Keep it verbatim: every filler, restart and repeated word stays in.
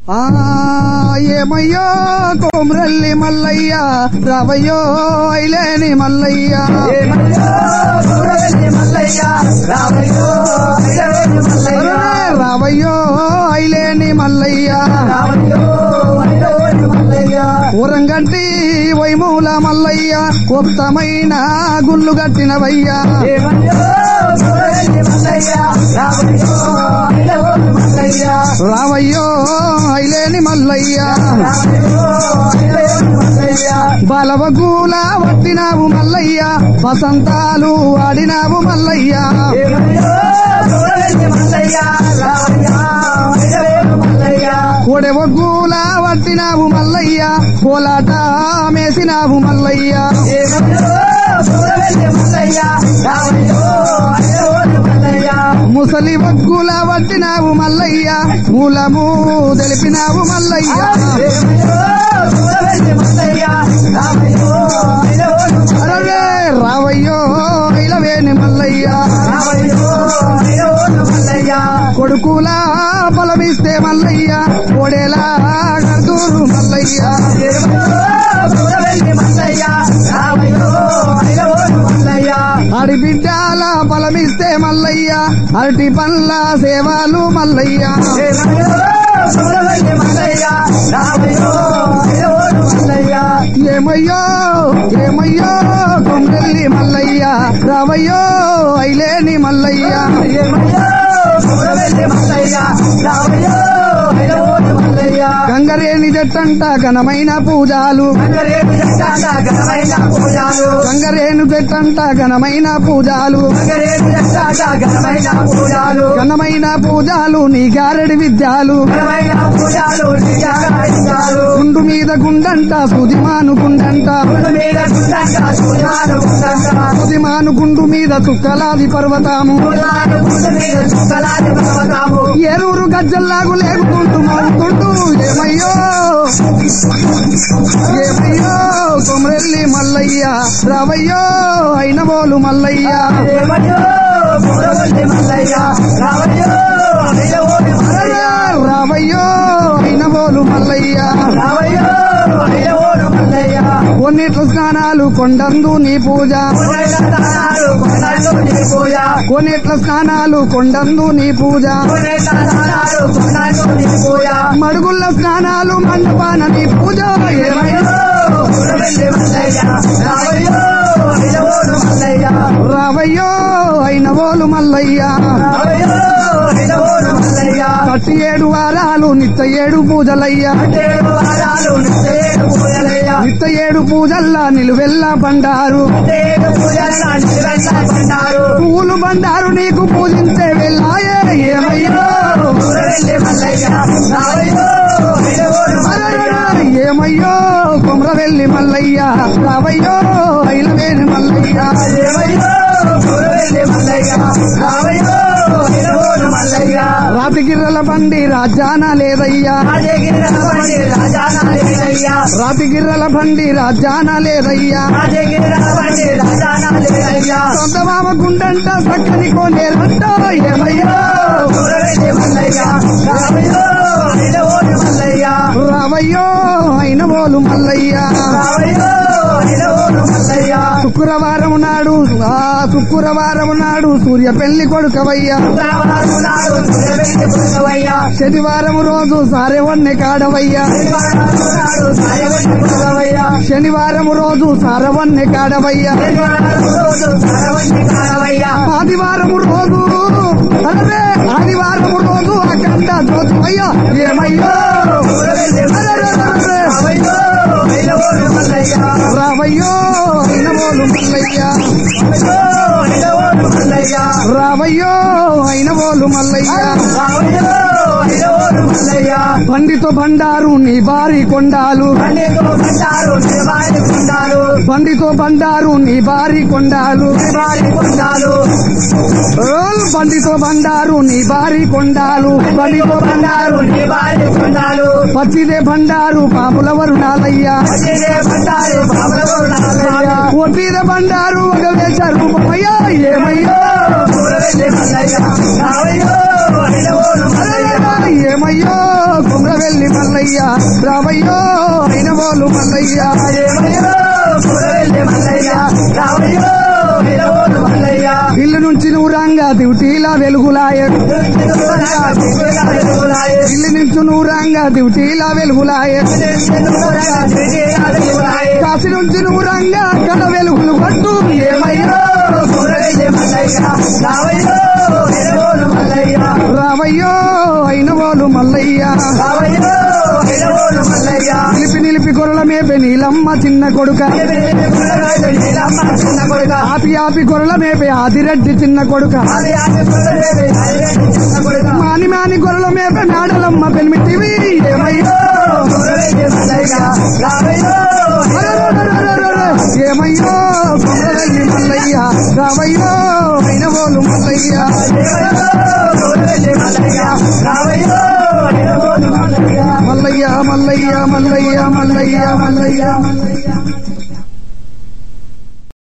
ఆ ఏమయ్యో కోమరల్లి మల్లయ్య రావయ్యో ఐలేని మల్లయ్య రావయ్యో ఐలేని మల్లయ్య ఊరంగంటి వైమూల మల్లయ్య ఉత్తమైన గుళ్ళు కట్టినవయ్యా రావయ్యో ఐలేని మల్లయ్య బలవగూల వట్టినావు మల్లయ్య వసంతాలు ఆడినావు మల్లయ్య కొడవగూల వట్టినావు మల్లయ్య కోలాట మేసినావు మల్లయ్య ముసలి వగ్గుల వట్టినావు మల్లయ్య మూలము తెలిపినావు మల్లయ్య రావయ్యో ఇలవేని మల్లయ్య కొడుకుల బలమిస్తే మల్లయ్య కోడేలా కర్దూరు మల్లయ్య అడిబిడ్డాల బలమిస్తే మల్లయ్య అరటి పండ్ల సేవలు మల్లయ్య ఏమయ్యో ఏమయ్యో కొమ్రెల్లి మల్లయ్య రావయ్యో ఐలేని మల్లయ్య గంగరేణి జట్టంట ఘనమైన పూజాలు గంగరేణు జట్టంట ఘనమైన పూజాలు ఘనమైన పూజాలు నీ గారడి విద్యాలు గుండు మీద గుండంట సుదిమాను గుండంట సుదిమాను గుండు మీద చుక్కలాది పర్వతాము ఏరూరు గజ్జల్లాగు లేకుంటూ మరుగుకుంటూ ఏమయ్యో ఏమయ్యో కొమరెల్లి మల్లయ్య రావయ్యో అయినబోలు మల్లయ్య రావయ్యో అయినబోలు మల్లయ్య కొన్నిట్ల స్నానాలు కొండందు నీ పూజ కొన్నిట్ల స్నానాలు కొండందు నీ పూజ మడుగుల్ల స్నానాలు మండపాన నీ పూజ రావయ్యో అయినవోలు మల్లయ్య కట్టి ఏడు వారాలు నిత్య ఏడు పూజలయ్యా నిత్య ఏడు పూజల్లా నిలువెల్లా బండారు పూలు బండారు నీకు పూజించే వెళ్ళాయే ఏమయ్యో ఏమయ్యో కొమరవెల్లి మల్లయ్య రావయ్యో ఐలవేని మల్లయ్య రాతిగిర్రల బండి రాజాన లేదయ్యా రాతిగిర్రల బండి రాజాన లేదయ్యా సొంత మామ గుండంట సక్కని కోనేరంట ఏమయ్యో రావయ్యో అయినబోలు మల్లయ్య శుక్రవారం నాడు ఆ శుక్రవారం నాడు సూర్య పెళ్లి కొడుకవయ్యా శనివారం రోజు సారెవన్నె కాడవయ్యా శనివారం రోజు సారవన్నె కాడవయ్యా ఆదివారం రోజు అరే ఆదివారం రోజు అఖండ జ్యోతివయ్యా ఏమయ్యో రావయ్యో అయినబోలు మల్లయ్య రావయ్యో అయినబోలు మల్లయ్య బండితో బండారు నీ బారి కొండాలు బండితో బండారు నీ బారి కొండాలు బండితో బండారు నీ బారి కొండాలు బండితో బండారు నీ బారి కొండాలు పచ్చిదే బండారు పాపుల వరుణాలయ్యా ఒట్టిద బండారు ఒక వేశారు అయ్యా ఏమయ్యో ఏమయ్యో కుమ్రవెల్లి మల్లయ్య రావయ్యో అయినవోలు మల్లయ్య ఏమయ్యో కుమ్రవెల్లి మల్లయ్య రావయ్యో అయినవోలు మల్లయ్య ఇల్లు నుంచి నూరంగా దివిటీలా వెలుగులాయ ఇల్లు నుంచి నూరంగా దివిటీలా వెలుగులాయ కాశీ నుంచి నూరంగా కళ వెలుగులు కొట్టు ఏమయ్యో కుమ్రవెల్లి మల్లయ్య రావయ్యో అయినవోలు మల్లయ్య రావయ్యో అయినవోలు మల్లయ్య రావయ్యో అయినవోలు మల్లయ్య నిలిపి నిలిపి గొర్రెల మేపే నీలమ్మ చిన్న కొడుక నీలమ్మ చిన్న కొడుక ఆపి ఆపి గొర్రెల మేపే ఆదిరెడ్డి చిన్న కొడుక ఆది ఆది కొడుక చిన్న కొడుక మాని మాని గొర్రెల మేపే మేడలమ్మ పెనిమిటివి ఏమయ్యో కుమ్రవెల్లి మల్లయ్య రావయ్యో ఏమయ్యో కుమ్రవెల్లి మల్లయ్య రావయ్యో అయినవోలు మల్లయ్య మల్లయ్య మల్లయ్య మల్లయ్య మల్లయ్య మల్లయ్య మల్లయ్య